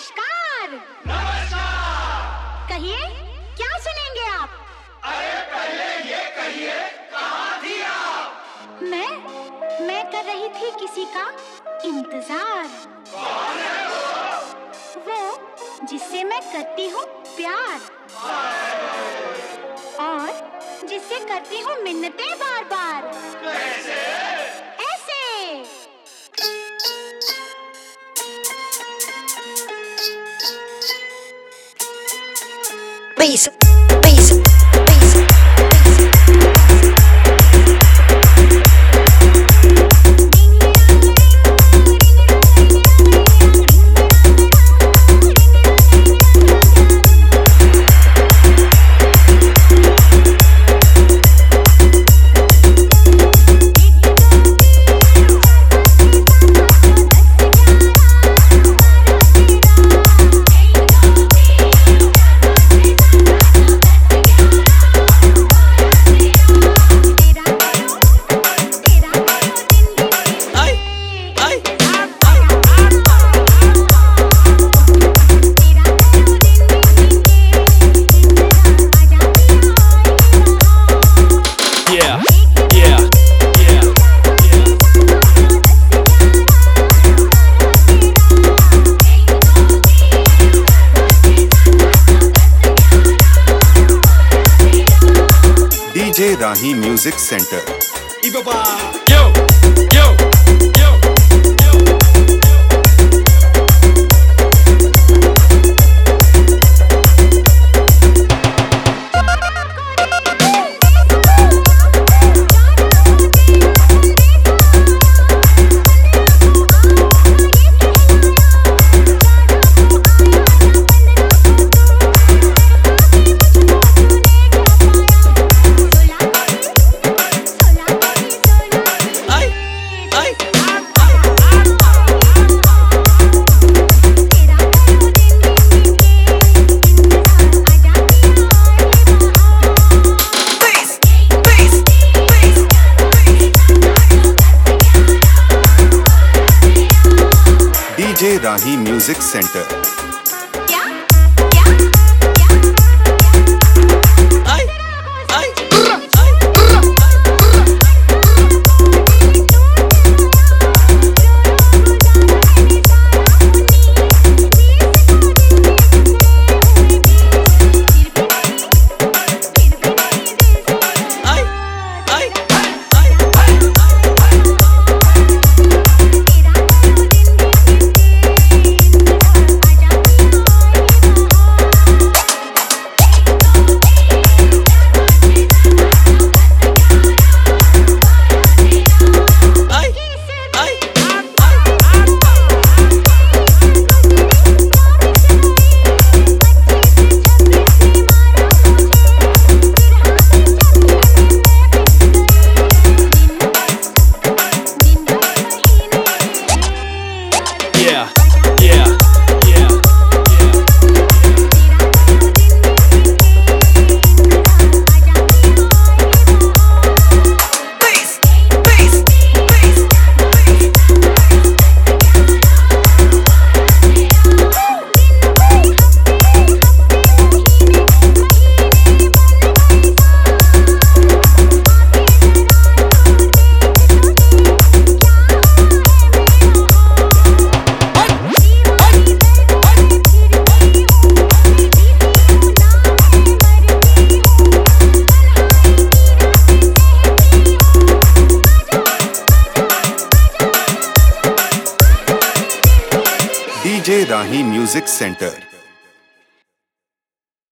नमस्कार। नमस्कार। कहिए क्या सुनेंगे आप? अरे पहले ये कहिए कहाँ थी आप? मैं कर रही थी किसी का इंतजार। कौन है वो जिससे मैं करती हूँ प्यार और जिससे करती हूँ मिन्नतें बार बार। कैसे? ऐसे। Bass, bass, bass, DJ Rahi Music Center. Yo, yo, yo, yo. DJ Rahi Music Center. DJ Rahi Music Center.